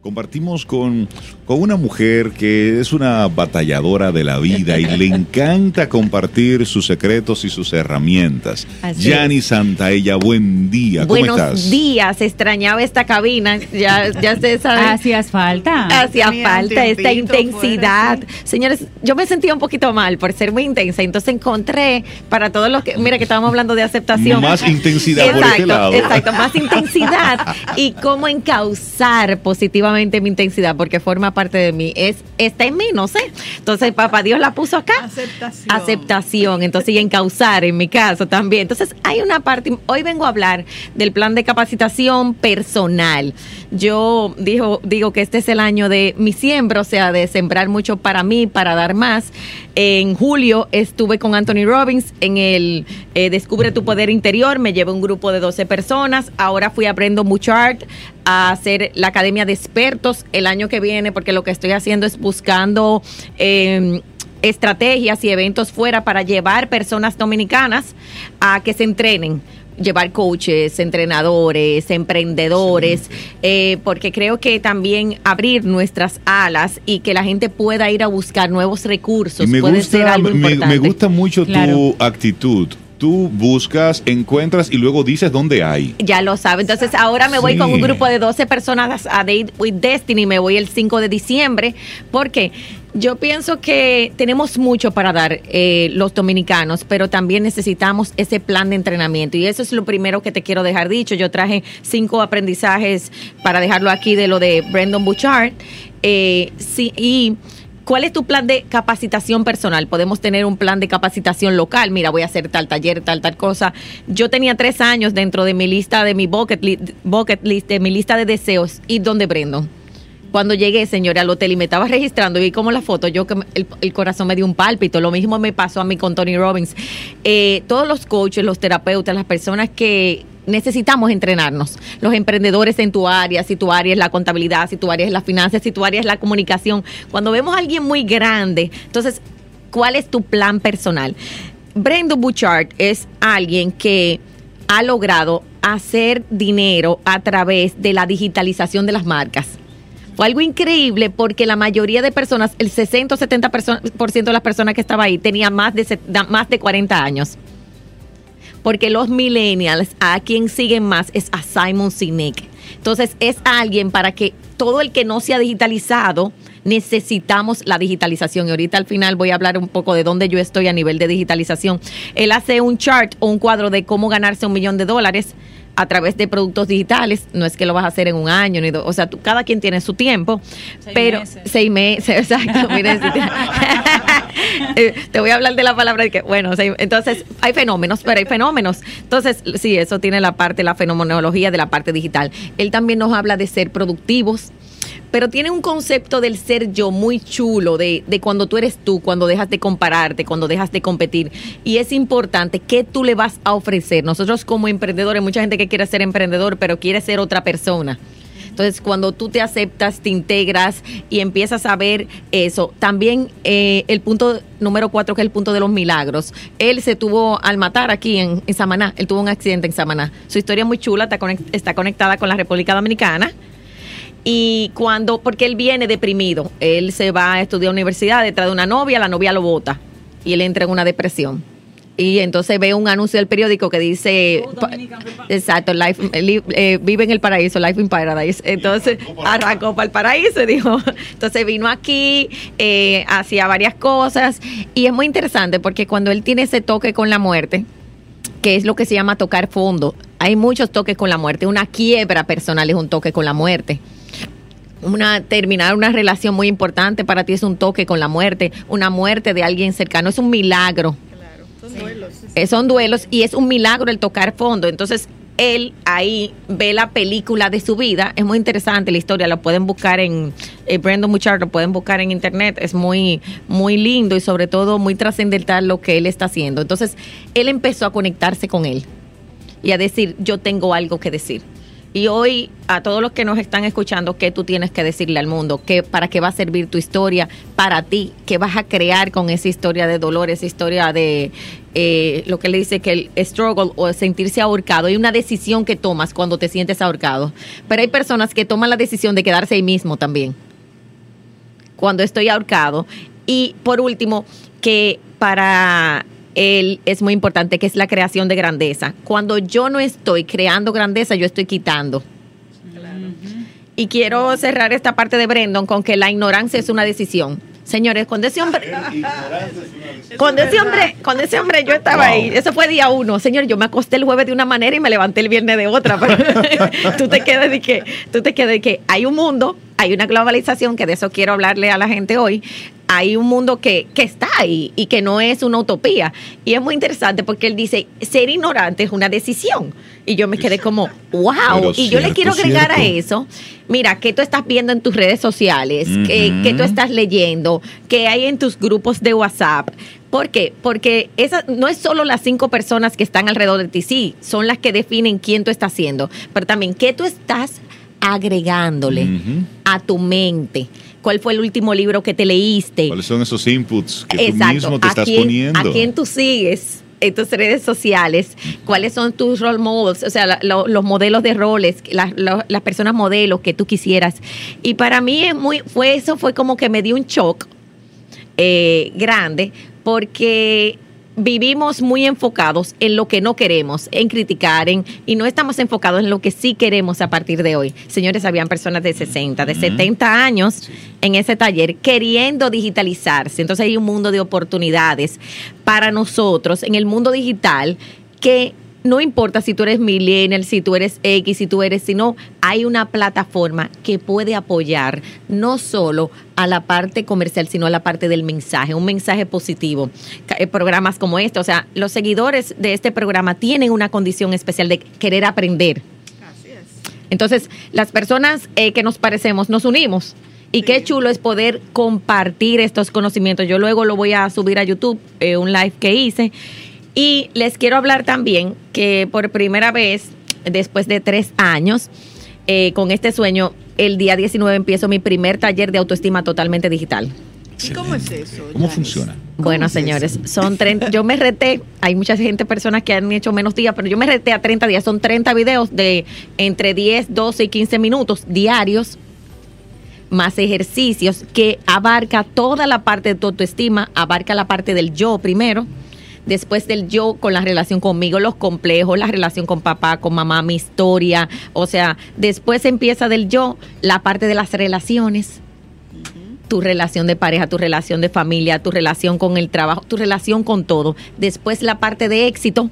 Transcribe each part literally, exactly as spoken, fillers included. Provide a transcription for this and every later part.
Compartimos con, con una mujer que es una batalladora de la vida y le encanta compartir sus secretos y sus herramientas. Yani Santaella, buen día. ¿Cómo Buenos estás? días, extrañaba esta cabina, ya, ya ustedes saben. Hacías falta. Hacía Tenía falta un esta tiempito intensidad. fuera, sí. Señores, yo me sentía un poquito mal por ser muy intensa, entonces encontré para todos los que, mira que estábamos hablando de aceptación. Más intensidad exacto, por este lado. Exacto, más intensidad y cómo encauzar positivamente mi intensidad, porque forma parte de mí, es está en mí, no sé. Entonces, papá Dios la puso acá. Aceptación. Aceptación, entonces y encauzar en mi caso también. Entonces, hay una parte, hoy vengo a hablar del plan de capacitación personal. Yo digo, digo que este es el año de mi siembra, o sea, de sembrar mucho para mí, para dar más. En julio estuve con Anthony Robbins en el eh, Descubre tu Poder Interior, me llevé un grupo de doce personas, ahora fui a Brandon Bouchard a hacer la Academia de Expertos el año que viene, porque lo que estoy haciendo es buscando eh, estrategias y eventos fuera para llevar personas dominicanas a que se entrenen. Llevar coaches, entrenadores, emprendedores, sí. eh, porque creo que también abrir nuestras alas y que la gente pueda ir a buscar nuevos recursos me puede gusta, ser algo me, importante. me gusta mucho Claro. tu actitud. Tú buscas, encuentras y luego dices dónde hay. Ya lo sabe. Entonces ahora me voy Sí. con un grupo de doce personas a Date with Destiny. Me voy el cinco de diciembre. Porque yo pienso que tenemos mucho para dar eh, los dominicanos, pero también necesitamos ese plan de entrenamiento. Y eso es lo primero que te quiero dejar dicho. Yo traje cinco aprendizajes para dejarlo aquí de lo de Brandon Bouchard. Eh, sí, y... ¿Cuál es tu plan de capacitación personal? Podemos tener un plan de capacitación local. Mira, voy a hacer tal taller, tal, tal cosa. Yo tenía tres años dentro de mi lista, de mi bucket list, bucket list de mi lista de deseos. ¿Y dónde, Brandon? Cuando llegué, señora, al hotel y me estaba registrando y vi como la foto, yo que el, el corazón me dio un pálpito. Lo mismo me pasó a mí con Tony Robbins. Eh, todos los coaches, los terapeutas, las personas que necesitamos entrenarnos, los emprendedores en tu área, si tu área es la contabilidad, si tu área es la finanzas, si tu área es la comunicación. Cuando vemos a alguien muy grande, entonces, ¿cuál es tu plan personal? Brandon Bouchard es alguien que ha logrado hacer dinero a través de la digitalización de las marcas. Fue algo increíble porque la mayoría de personas, el sesenta o setenta por ciento de las personas que estaba ahí tenía más de, más de cuarenta años. Porque los millennials, a quien siguen más es a Simon Sinek. Entonces es alguien para que todo el que no se ha digitalizado, necesitamos la digitalización. Y ahorita al final voy a hablar un poco de dónde yo estoy a nivel de digitalización. Él hace un chart o un cuadro de cómo ganarse un millón de dólares a través de productos digitales. No es que lo vas a hacer en un año, ni do, o sea, tú, cada quien tiene su tiempo, seis pero meses. seis meses, exacto. Miren, si te, te voy a hablar de la palabra de que, bueno, seis, entonces hay fenómenos, pero hay fenómenos. Entonces, sí, eso tiene la parte, la fenomenología de la parte digital. Él también nos habla de ser productivos, pero tiene un concepto del ser yo muy chulo, de, de cuando tú eres tú, cuando dejas de compararte, cuando dejas de competir. Y es importante qué tú le vas a ofrecer. Nosotros como emprendedores, mucha gente que quiere ser emprendedor, pero quiere ser otra persona. Entonces, cuando tú te aceptas, te integras y empiezas a ver eso. También eh, el punto número cuatro, que es el punto de los milagros. Él se tuvo al matar aquí en, en Samaná. Él tuvo un accidente en Samaná. Su historia es muy chula, está, conect, está conectada con la República Dominicana. Y cuando, porque él viene deprimido, él se va a estudiar a la universidad detrás de una novia, la novia lo bota y él entra en una depresión. Y entonces ve un anuncio del periódico que dice, oh, exacto, life, li, eh, vive en el paraíso, life in paradise. Entonces arrancó para el paraíso y dijo, entonces vino aquí, eh, hacía varias cosas y es muy interesante porque cuando él tiene ese toque con la muerte, que es lo que se llama tocar fondo, hay muchos toques con la muerte, una quiebra personal es un toque con la muerte. Una, terminar una relación muy importante para ti es un toque con la muerte, una muerte de alguien cercano, es un milagro. Claro, son duelos. Sí, sí. Eh, son duelos y es un milagro el tocar fondo. Entonces, él ahí ve la película de su vida, es muy interesante la historia, la pueden buscar en eh, Brandon Bouchard, lo pueden buscar en internet, es muy, muy lindo y sobre todo muy trascendental lo que él está haciendo. Entonces, él empezó a conectarse con él y a decir, yo tengo algo que decir. Y hoy, a todos los que nos están escuchando, ¿qué tú tienes que decirle al mundo? ¿Qué, ¿Para qué va a servir tu historia para ti? ¿Qué vas a crear con esa historia de dolor, esa historia de eh, lo que le dice que el struggle o sentirse ahorcado? Hay una decisión que tomas cuando te sientes ahorcado. Pero hay personas que toman la decisión de quedarse ahí mismo también, cuando estoy ahorcado. Y por último, que para él es muy importante, que es la creación de grandeza. Cuando yo no estoy creando grandeza, yo estoy quitando. Claro. Y quiero cerrar esta parte de Brendon con que la ignorancia es una decisión. Señores, cuando ese hombre, cuando ese hombre, cuando ese hombre yo estaba wow. ahí, eso fue día uno. Señor, yo me acosté el jueves de una manera y me levanté el viernes de otra. Pero tú te quedas de que, tú te quedas de que hay un mundo, hay una globalización, que de eso quiero hablarle a la gente hoy. Hay un mundo que, que está ahí y que no es una utopía. Y es muy interesante porque él dice, ser ignorante es una decisión. Y yo me quedé como, wow. Pero y cierto, yo le quiero agregar cierto. a eso, mira, ¿qué tú estás viendo en tus redes sociales? Uh-huh. ¿Qué, qué tú estás leyendo? ¿Qué hay en tus grupos de WhatsApp? ¿Por qué? Porque esa, no es solo las cinco personas que están alrededor de ti, sí, son las que definen quién tú estás siendo, pero también qué tú estás agregándole uh-huh. a tu mente. ¿Cuál fue el último libro que te leíste? ¿Cuáles son esos inputs que Exacto. tú mismo te ¿A estás quién, poniendo? ¿A quién tú sigues en tus redes sociales? ¿Cuáles son tus role models? O sea, la, lo, los modelos de roles, la, lo, las personas modelos que tú quisieras. Y para mí es muy, fue eso fue como que me dio un shock eh, grande, porque vivimos muy enfocados en lo que no queremos, en criticar, en, y no estamos enfocados en lo que sí queremos a partir de hoy. Señores, habían personas de sesenta, de setenta años sí. en ese taller queriendo digitalizarse. Entonces hay un mundo de oportunidades para nosotros en el mundo digital que no importa si tú eres millennial, si tú eres X, si tú eres, sino hay una plataforma que puede apoyar no solo a la parte comercial, sino a la parte del mensaje, un mensaje positivo. Programas como este, o sea, los seguidores de este programa tienen una condición especial de querer aprender. Así es. Entonces, las personas eh, que nos parecemos, nos unimos. Y sí. qué chulo es poder compartir estos conocimientos. Yo luego lo voy a subir a YouTube, eh, un live que hice. Y les quiero hablar también que por primera vez, después de tres años, eh, con este sueño, el día diecinueve empiezo mi primer taller de autoestima totalmente digital. ¿Y cómo es eso? ¿Cómo funciona? Bueno, señores, son treinta, yo me reté, hay mucha gente, personas que han hecho menos días, pero yo me reté a treinta días, son treinta videos de entre diez, doce y quince minutos diarios, más ejercicios que abarca toda la parte de tu autoestima, abarca la parte del yo primero, después del yo con la relación conmigo, los complejos, la relación con papá, con mamá, mi historia, o sea, después empieza del yo la parte de las relaciones, uh-huh. tu relación de pareja, tu relación de familia, tu relación con el trabajo, tu relación con todo, después la parte de éxito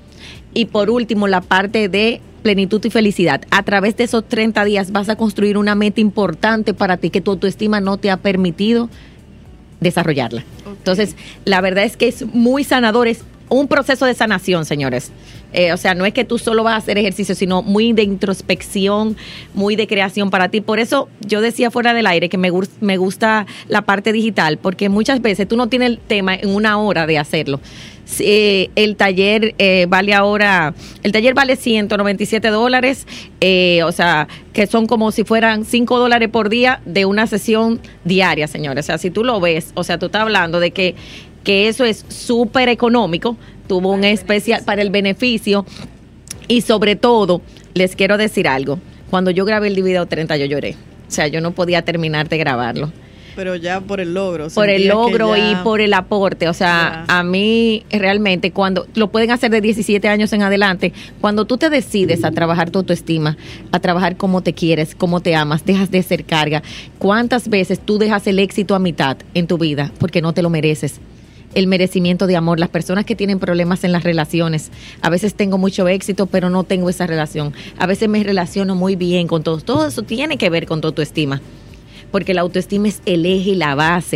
y por último la parte de plenitud y felicidad. A través de esos treinta días vas a construir una meta importante para ti que tu autoestima no te ha permitido desarrollarla. Okay. Entonces, la verdad es que es muy sanador, es un proceso de sanación, señores. Eh, o sea, no es que tú solo vas a hacer ejercicio, sino muy de introspección, muy de creación para ti. Por eso yo decía fuera del aire que me, me gusta la parte digital, porque muchas veces tú no tienes el tema en una hora de hacerlo. Eh, el taller eh, vale ahora, el taller vale ciento noventa y siete dólares, eh, o sea, que son como si fueran cinco dólares por día de una sesión diaria, señores. O sea, si tú lo ves, o sea, tú estás hablando de que, que eso es súper económico, tuvo un especial para el beneficio y sobre todo, les quiero decir algo, cuando yo grabé el video treinta yo lloré, o sea, yo no podía terminar de grabarlo. Pero ya por el logro. Por el logro ya... y por el aporte. O sea, ya. a mí realmente cuando lo pueden hacer de diecisiete años en adelante, cuando tú te decides a trabajar tu autoestima, a trabajar cómo te quieres, cómo te amas, dejas de ser carga. ¿Cuántas veces tú dejas el éxito a mitad en tu vida porque no te lo mereces? El merecimiento de amor, las personas que tienen problemas en las relaciones, a veces tengo mucho éxito pero no tengo esa relación, a veces me relaciono muy bien con todos, todo eso tiene que ver con tu autoestima, porque la autoestima es el eje y la base,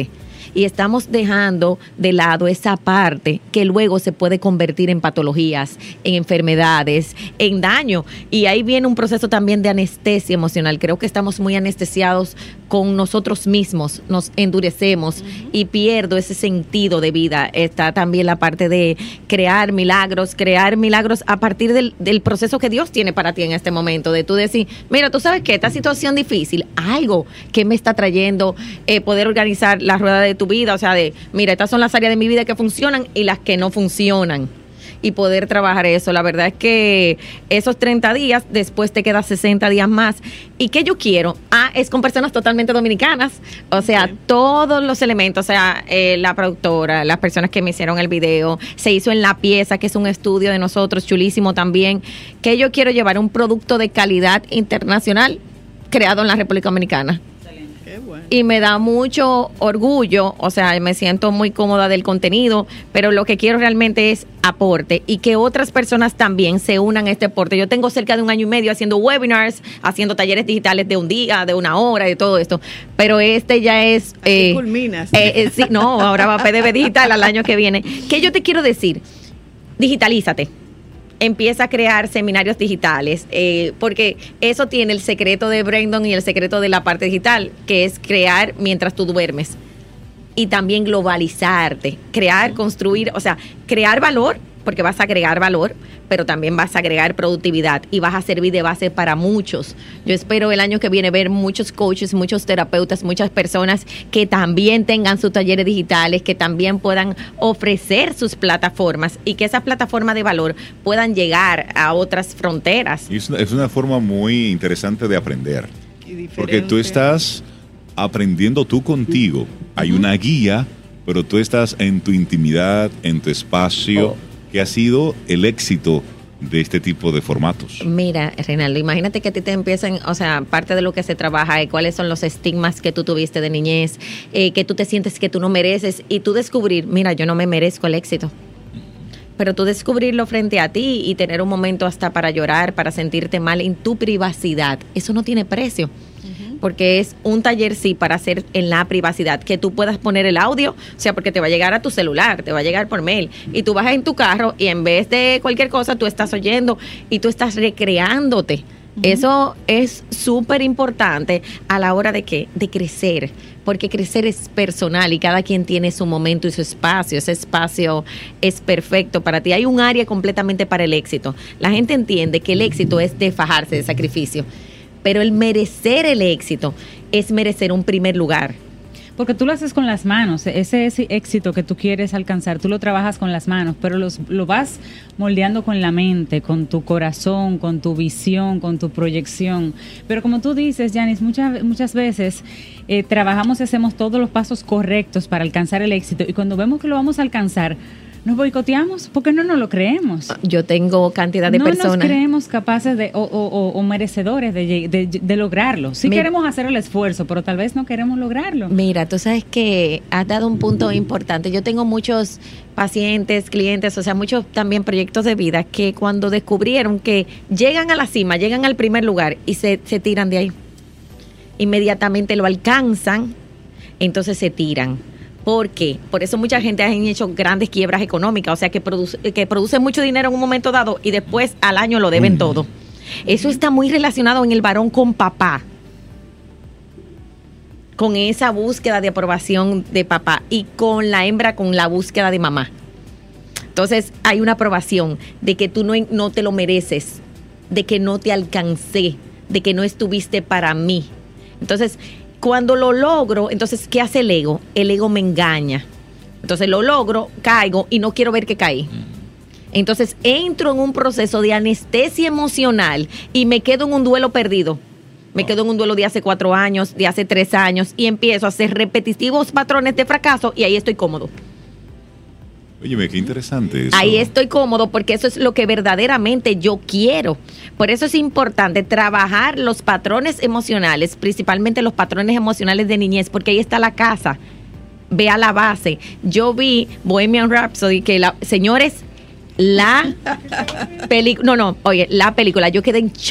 y estamos dejando de lado esa parte que luego se puede convertir en patologías, en enfermedades, en daño. Y ahí viene un proceso también de anestesia emocional. Creo que estamos muy anestesiados con nosotros mismos, nos endurecemos uh-huh. y pierdo ese sentido de vida. Está también la parte de crear milagros, crear milagros a partir del, del proceso que Dios tiene para ti en este momento, de tú decir, mira, tú sabes que esta situación difícil, algo que me está trayendo eh, poder organizar la rueda de tu vida, o sea, de, mira, estas son las áreas de mi vida que funcionan y las que no funcionan. Y poder trabajar eso. La verdad es que esos treinta días, después te quedas sesenta días más. ¿Y qué yo quiero? Ah, es con personas totalmente dominicanas. O sea, okay. todos los elementos, o sea, eh, la productora, las personas que me hicieron el video, se hizo en La Pieza, que es un estudio de nosotros, chulísimo también. Que yo quiero llevar un producto de calidad internacional creado en la República Dominicana. Bueno. Y me da mucho orgullo, o sea, me siento muy cómoda del contenido, pero lo que quiero realmente es aporte y que otras personas también se unan a este aporte. Yo tengo cerca de un año y medio haciendo webinars, haciendo talleres digitales de un día, de una hora, de todo esto, pero este ya es... Así eh, culminas. Eh, eh, sí, no, ahora va a P D B Digital al año que viene. ¿Qué yo te quiero decir? Digitalízate. Empieza a crear seminarios digitales, eh, porque eso tiene el secreto de Brandon y el secreto de la parte digital, que es crear mientras tú duermes. Y también globalizarte, crear, construir, o sea, crear valor, porque vas a agregar valor, pero también vas a agregar productividad y vas a servir de base para muchos. Yo espero el año que viene ver muchos coaches, muchos terapeutas, muchas personas que también tengan sus talleres digitales, que también puedan ofrecer sus plataformas y que esas plataformas de valor puedan llegar a otras fronteras. Y es una, es una forma muy interesante de aprender, porque tú estás aprendiendo tú contigo. Hay uh-huh. una guía, pero tú estás en tu intimidad, en tu espacio. Oh. ¿Qué ha sido el éxito de este tipo de formatos? Mira, Reinaldo, imagínate que a ti te empiezan, o sea, parte de lo que se trabaja, eh, cuáles son los estigmas que tú tuviste de niñez, eh, que tú te sientes que tú no mereces, y tú descubrir, mira, yo no me merezco el éxito. Pero tú descubrirlo frente a ti y tener un momento hasta para llorar, para sentirte mal en tu privacidad, eso no tiene precio. Porque es un taller, sí, para hacer en la privacidad, que tú puedas poner el audio, o sea, porque te va a llegar a tu celular, te va a llegar por mail, y tú vas en tu carro y en vez de cualquier cosa, tú estás oyendo y tú estás recreándote. Uh-huh. Eso es súper importante a la hora de que de crecer, porque crecer es personal y cada quien tiene su momento y su espacio. Ese espacio es perfecto para ti. Hay un área completamente para el éxito. La gente entiende que el éxito es de fajarse, de sacrificio. Pero el merecer el éxito es merecer un primer lugar. Porque tú lo haces con las manos, ese, ese éxito que tú quieres alcanzar, tú lo trabajas con las manos, pero los, lo vas moldeando con la mente, con tu corazón, con tu visión, con tu proyección. Pero como tú dices, Yanis, muchas, muchas veces eh, trabajamos y hacemos todos los pasos correctos para alcanzar el éxito, y cuando vemos que lo vamos a alcanzar, nos boicoteamos porque no nos lo creemos. Yo tengo cantidad de no personas. No nos creemos capaces de o, o, o merecedores de, de, de lograrlo. Sí, mira, queremos hacer el esfuerzo, pero tal vez no queremos lograrlo. Mira, tú sabes que has dado un punto importante. Yo tengo muchos pacientes, clientes, o sea, muchos también proyectos de vida que cuando descubrieron que llegan a la cima, llegan al primer lugar y se, se tiran de ahí. Inmediatamente lo alcanzan, entonces se tiran. ¿Por qué? Por eso mucha gente ha hecho grandes quiebras económicas, o sea, que produce, que produce mucho dinero en un momento dado y después al año lo deben mm. todo. Eso está muy relacionado en el varón con papá, con esa búsqueda de aprobación de papá, y con la hembra con la búsqueda de mamá. Entonces hay una aprobación de que tú no, no te lo mereces, de que no te alcancé, de que no estuviste para mí. Entonces, cuando lo logro, entonces, ¿qué hace el ego? El ego me engaña. Entonces lo logro, caigo y no quiero ver que caí. Entonces entro en un proceso de anestesia emocional y me quedo en un duelo perdido. Me quedo en un duelo de hace cuatro años, de hace tres años, y empiezo a hacer repetitivos patrones de fracaso, y ahí estoy cómodo. Óyeme, qué interesante eso. Ahí estoy cómodo porque eso es lo que verdaderamente yo quiero. Por eso es importante trabajar los patrones emocionales, principalmente los patrones emocionales de niñez, porque ahí está la casa. Ve a la base. Yo vi Bohemian Rhapsody, que la, señores, la película, no, no, oye, la película, yo quedé en shock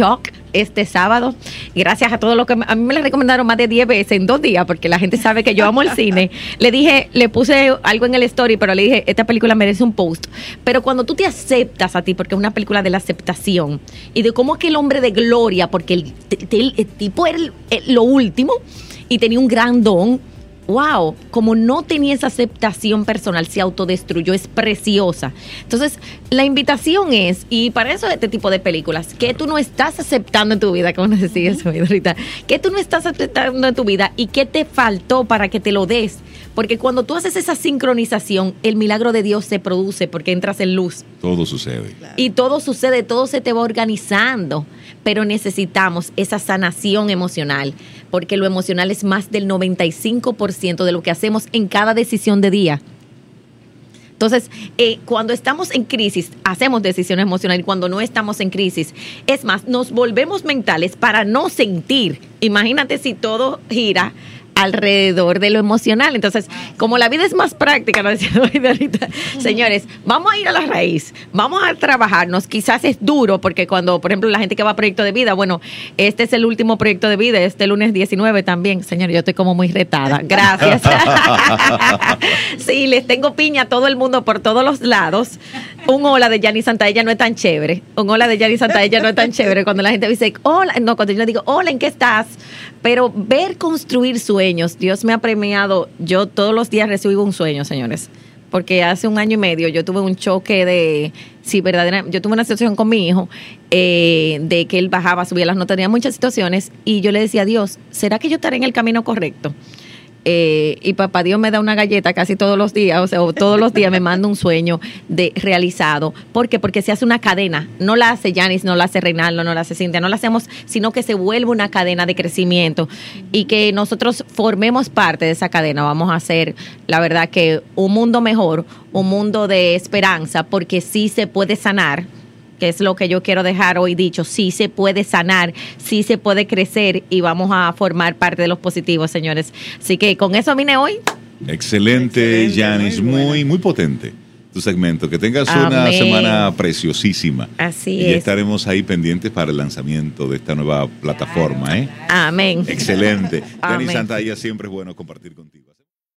este sábado. Gracias a todos los que me, a mí me la recomendaron más de diez veces en dos días, porque la gente sabe que yo amo el cine. Le dije, le puse algo en el story, pero le dije, esta película merece un post. Pero cuando tú te aceptas a ti, porque es una película de la aceptación, y de cómo que el hombre de gloria, porque el, el, el tipo era el, el, lo último, y tenía un gran don. Wow, como no tenía esa aceptación personal, se autodestruyó, es preciosa. Entonces, la invitación es, y para eso este tipo de películas, que tú no estás aceptando en tu vida, como nos decía eso ahorita, que tú no estás aceptando en tu vida y qué te faltó para que te lo des. Porque cuando tú haces esa sincronización, el milagro de Dios se produce porque entras en luz. Todo sucede. Y todo sucede, todo se te va organizando. Pero necesitamos esa sanación emocional, porque lo emocional es más del noventa y cinco por ciento de lo que hacemos en cada decisión de día. Entonces, eh, cuando estamos en crisis, hacemos decisiones emocionales, y cuando no estamos en crisis, es más, nos volvemos mentales para no sentir. Imagínate si todo gira alrededor de lo emocional. Entonces, como la vida es más práctica, ¿no? ahorita, señores, vamos a ir a la raíz, vamos a trabajarnos. Quizás es duro, porque cuando, por ejemplo, la gente que va a proyecto de vida, bueno, este es el último proyecto de vida, este lunes diecinueve también. Señores, yo estoy como muy retada. Gracias. Sí, les tengo piña a todo el mundo por todos los lados. Un hola de Yanni Santaella no es tan chévere. Un hola de Yanni Santaella no es tan chévere. Cuando la gente dice, hola, no, cuando yo le digo, hola, ¿en qué estás? Pero ver construir sueños, Dios me ha premiado. Yo todos los días recibo un sueño, señores. Porque hace un año y medio yo tuve un choque de, sí, verdadera, yo tuve una situación con mi hijo, eh, de que él bajaba, subía las notas, tenía muchas situaciones, y yo le decía a Dios, ¿será que yo estaré en el camino correcto? Eh, y papá Dios me da una galleta casi todos los días, o sea, o todos los días me manda un sueño de realizado. ¿Por qué? Porque se hace una cadena. No la hace Yanis, no la hace Reinaldo, no la hace Cintia, no la hacemos, sino que se vuelve una cadena de crecimiento y que nosotros formemos parte de esa cadena. Vamos a hacer, la verdad, que un mundo mejor, un mundo de esperanza, porque sí se puede sanar, que es lo que yo quiero dejar hoy dicho. Sí se puede sanar, sí se puede crecer, y vamos a formar parte de los positivos, señores. Así que con eso vine hoy. Excelente, Yanis, muy, muy, muy potente tu segmento. Que tengas Amén. Una semana preciosísima. Así y es. Y estaremos ahí pendientes para el lanzamiento de esta nueva plataforma, ¿eh? Amén. Excelente. Amén. Yanis Santaella, siempre es bueno compartir contigo.